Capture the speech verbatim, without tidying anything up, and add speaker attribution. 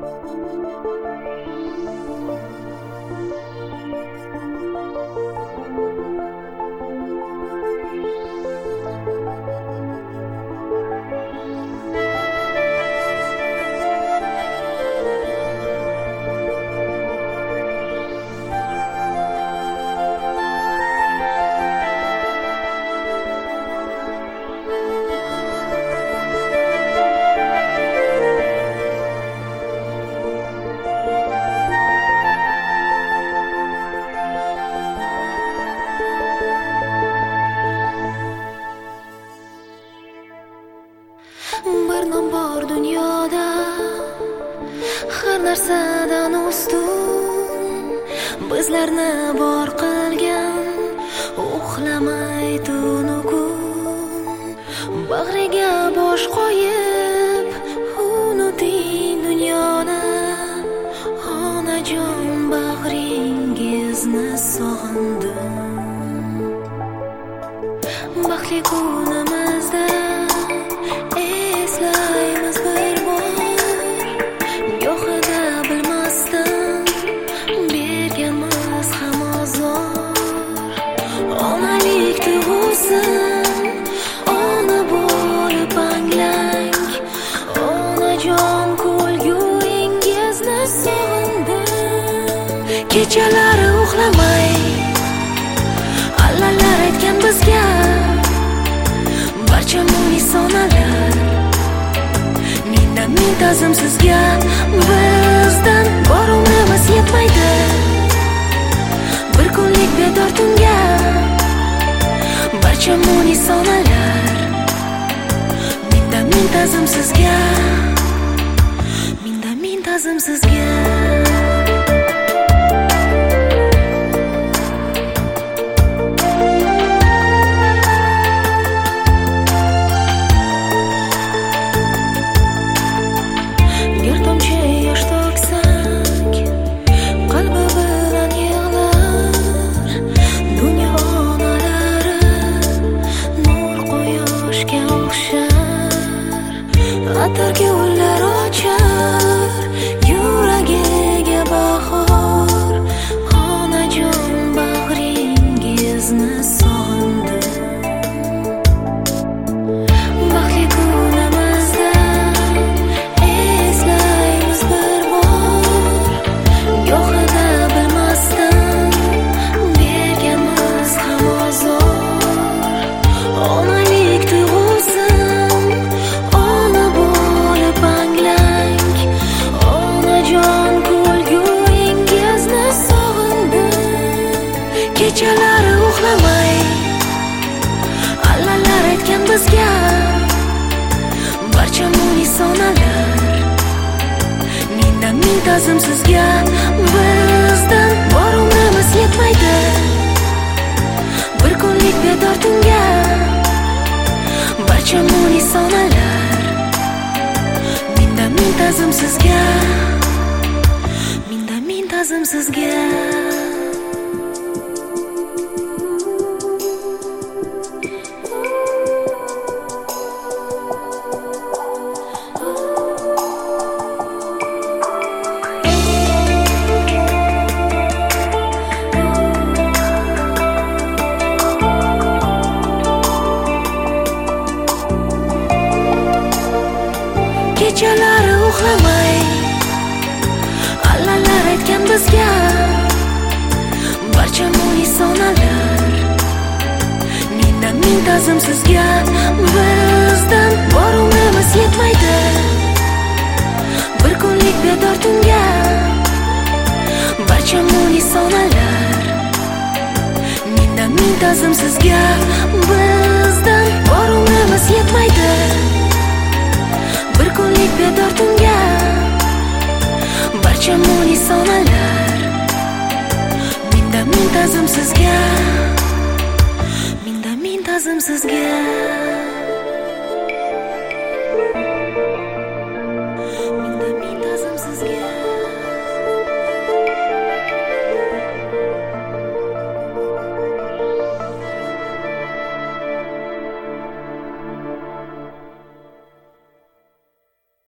Speaker 1: Bir nom bor dunyoda, har narsadan ustun, bizlarni bor qilgan, uxlamay tunu kun. Bag'riga bosh qo'yib, unuting dunyoni, onajon bag'ringizni sog'indim. Baxtli kunimizda eslaymiz bir bor, go'hida bilmasdan berganmiz ham ozor. Onalik tuyg'usi, ona bo'lib anglang, onajon kulguingizni sog'indim. Kechalari uxlamay allalar aytgan bizga barcha muni-sonalar, mindan ming ta'zim sizga. Bizdan bor umrimiz yetmaydi bir kunlik bedor tunga. Barcha muni-sonalar, mindan ming ta'zim sizga, mindan ming ta'zim sizga. Atarga gullar ochar, yuragiga bahor, onajon bag'ringizni sog'indim. Baxtli kunimizda eslaymiz bir bor, go'hida bilmasdan berganmiz ham ozor. Onalik tuyg'usi, kechalari uxlamay allalar aytgan bizga barcha muni-sonalar, mindan ming ta'zim sizga. Bizdan bor umrimiz yetmaydi bir kunlik bedor tunga. Barcha muni-sonalar, mindan ming ta'zim sizga, mindan ming ta'zim sizga. Kechalari uxlamay allalar aytgan bizga barcha muni-sonalar, mindan ming ta'zim sizga. Bizdan bor umrimiz yetmaydi bir kunlik bedor tunga. Barcha muni-sonalar, mindan ming ta'zim sizga. Bizdan bor umrimiz yetmaydi bir kunlik bedor tunga. Barcha muni-sonalar, mindan ming ta'zim sizga, mindan ming ta'zim sizga.